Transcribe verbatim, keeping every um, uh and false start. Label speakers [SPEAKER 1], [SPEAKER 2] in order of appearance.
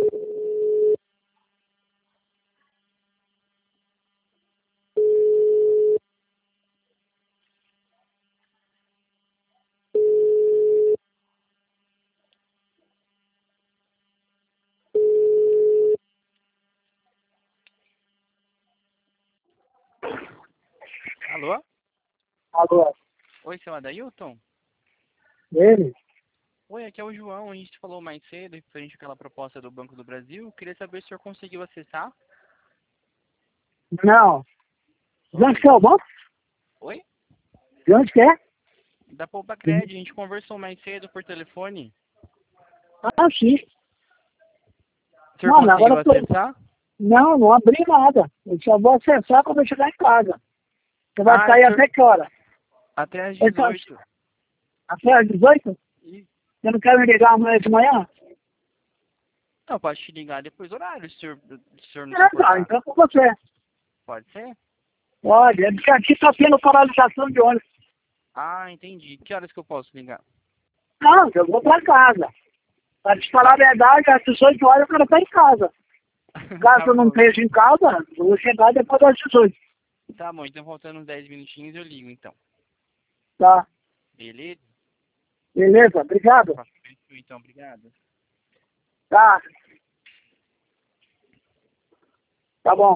[SPEAKER 1] Alô?
[SPEAKER 2] Alô?
[SPEAKER 1] Oi, seu Adailton?
[SPEAKER 2] Ele?
[SPEAKER 1] Oi, aqui é o João. A gente falou mais cedo, referente àquela proposta do Banco do Brasil. Queria saber se o senhor conseguiu acessar.
[SPEAKER 2] Não. De onde que é o banco?
[SPEAKER 1] Oi?
[SPEAKER 2] De onde que é?
[SPEAKER 1] Da Poupa Cred. A gente conversou mais cedo por telefone.
[SPEAKER 2] Ah, sim.
[SPEAKER 1] O senhor
[SPEAKER 2] Mano,
[SPEAKER 1] conseguiu
[SPEAKER 2] agora eu tô...
[SPEAKER 1] acessar?
[SPEAKER 2] Não, não abri nada. Eu só vou acessar quando eu chegar em casa. Você vai
[SPEAKER 1] Ah,
[SPEAKER 2] sair
[SPEAKER 1] o senhor...
[SPEAKER 2] até que hora?
[SPEAKER 1] até às
[SPEAKER 2] Essa-
[SPEAKER 1] dezoito.
[SPEAKER 2] Até às dezoito?
[SPEAKER 1] E...
[SPEAKER 2] Você não quer me ligar amanhã de manhã?
[SPEAKER 1] Não, posso te ligar depois do horário, se o senhor, se o senhor não se
[SPEAKER 2] É, tá,
[SPEAKER 1] importar.
[SPEAKER 2] então com você.
[SPEAKER 1] Pode ser?
[SPEAKER 2] Pode, é porque aqui tá tendo paralisação de ônibus.
[SPEAKER 1] Ah, entendi. Que horas que eu posso ligar?
[SPEAKER 2] Não, eu vou pra casa. Pra te falar a
[SPEAKER 1] Tá.
[SPEAKER 2] verdade, às dezoito horas o cara tá em casa.
[SPEAKER 1] Tá
[SPEAKER 2] Caso eu não
[SPEAKER 1] bom.
[SPEAKER 2] esteja em casa, eu vou chegar depois das dezoito.
[SPEAKER 1] Tá bom, então faltando uns dez minutinhos eu ligo, então.
[SPEAKER 2] Tá?
[SPEAKER 1] Beleza?
[SPEAKER 2] Beleza, obrigado.
[SPEAKER 1] Então, obrigado.
[SPEAKER 2] Tá. Tá bom.